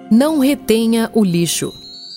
Não retenha o lixo.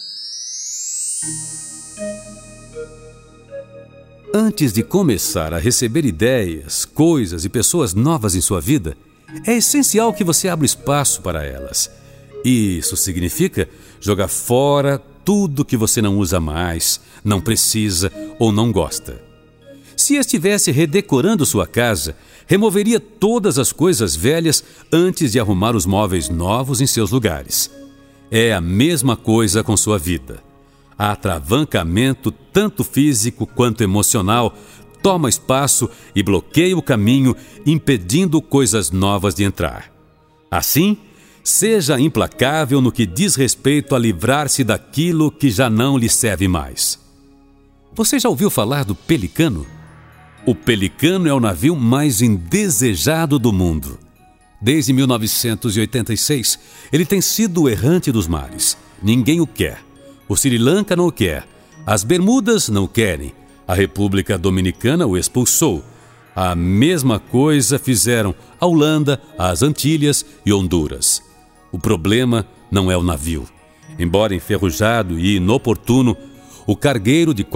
Antes de começar a receber ideias, coisas e pessoas novas em sua vida, é essencial que você abra espaço para elas. Isso significa jogar fora tudo que você não usa mais, não precisa ou não gosta. Se estivesse redecorando sua casa, removeria todas as coisas velhas antes de arrumar os móveis novos em seus lugares. É a mesma coisa com sua vida. Atravancamento, tanto físico quanto emocional, toma espaço e bloqueia o caminho, impedindo coisas novas de entrar. Assim, seja implacável no que diz respeito a livrar-se daquilo que já não lhe serve mais. Você já ouviu falar do pelicano? O pelicano é o navio mais indesejado do mundo. Desde 1986, ele tem sido o errante dos mares. Ninguém o quer. O Sri Lanka não o quer. As Bermudas não o querem. A República Dominicana o expulsou. A mesma coisa fizeram a Holanda, as Antilhas e Honduras. O problema não é o navio. Embora enferrujado e inoportuno, o cargueiro de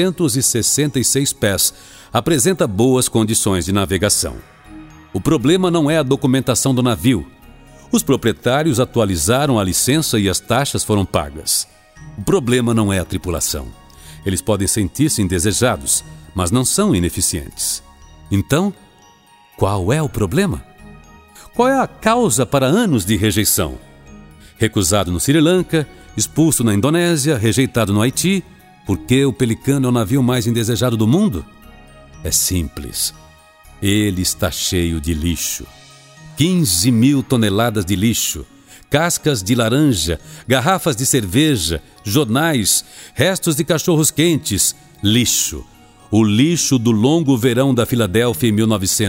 466 pés apresenta boas condições de navegação. O problema não é a documentação do navio. Os proprietários atualizaram a licença e as taxas foram pagas. O problema não é a tripulação. Eles podem sentir-se indesejados, mas não são ineficientes. Então, qual é o problema? Qual é a causa para anos de rejeição? Recusado no Sri Lanka, expulso na Indonésia, rejeitado no Haiti. Por que o pelicano é o navio mais indesejado do mundo? É simples. Ele está cheio de lixo. 15 mil toneladas de lixo. Cascas de laranja, garrafas de cerveja, jornais, restos de cachorros quentes. Lixo. O lixo do longo verão da Filadélfia em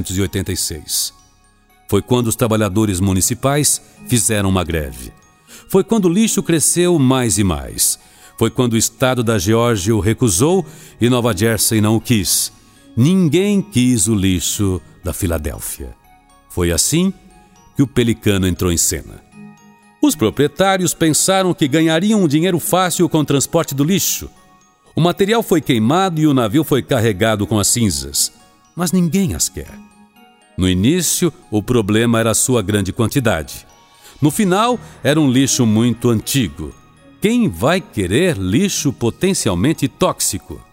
1986. Foi quando os trabalhadores municipais fizeram uma greve. Foi quando o lixo cresceu mais e mais. Foi quando o estado da Geórgia o recusou e Nova Jersey não o quis. Ninguém quis o lixo da Filadélfia. Foi assim que o pelicano entrou em cena. Os proprietários pensaram que ganhariam um dinheiro fácil com o transporte do lixo. O material foi queimado e o navio foi carregado com as cinzas. Mas ninguém as quer. No início, o problema era a sua grande quantidade. No final, era um lixo muito antigo. Quem vai querer lixo potencialmente tóxico?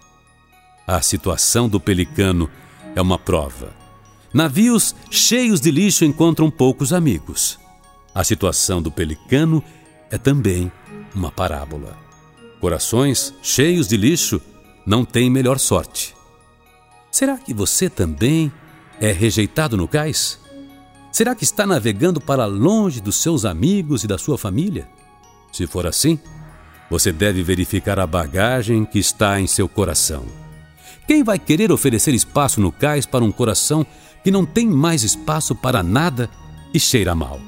A situação do pelicano é uma prova. Navios cheios de lixo encontram poucos amigos. A situação do pelicano é também uma parábola. Corações cheios de lixo não têm melhor sorte. Será que você também é rejeitado no cais? Será que está navegando para longe dos seus amigos e da sua família? Se for assim, você deve verificar a bagagem que está em seu coração. Quem vai querer oferecer espaço no cais para um coração que não tem mais espaço para nada e cheira mal?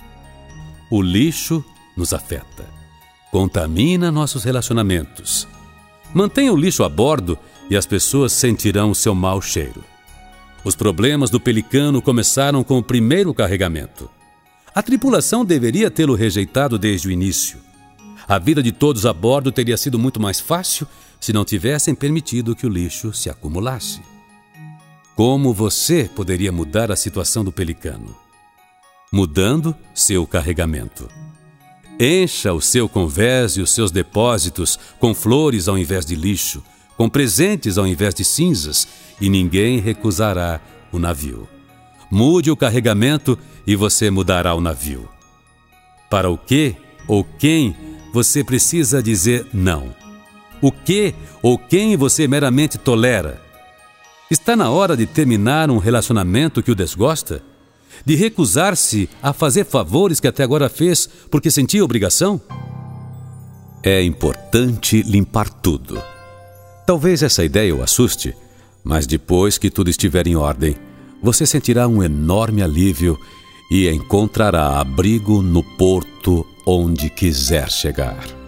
O lixo nos afeta, contamina nossos relacionamentos. Mantenha o lixo a bordo e as pessoas sentirão o seu mau cheiro. Os problemas do pelicano começaram com o primeiro carregamento. A tripulação deveria tê-lo rejeitado desde o início. A vida de todos a bordo teria sido muito mais fácil se não tivessem permitido que o lixo se acumulasse. Como você poderia mudar a situação do pelicano? Mudando seu carregamento. Encha o seu convés e os seus depósitos com flores ao invés de lixo, com presentes ao invés de cinzas, e ninguém recusará o navio. Mude o carregamento e você mudará o navio. Para o que ou quem você precisa dizer não? O que ou quem você meramente tolera? Está na hora de terminar um relacionamento que o desgosta? De recusar-se a fazer favores que até agora fez porque sentia obrigação? É importante limpar tudo. Talvez essa ideia o assuste, mas depois que tudo estiver em ordem, você sentirá um enorme alívio e encontrará abrigo no porto onde quiser chegar.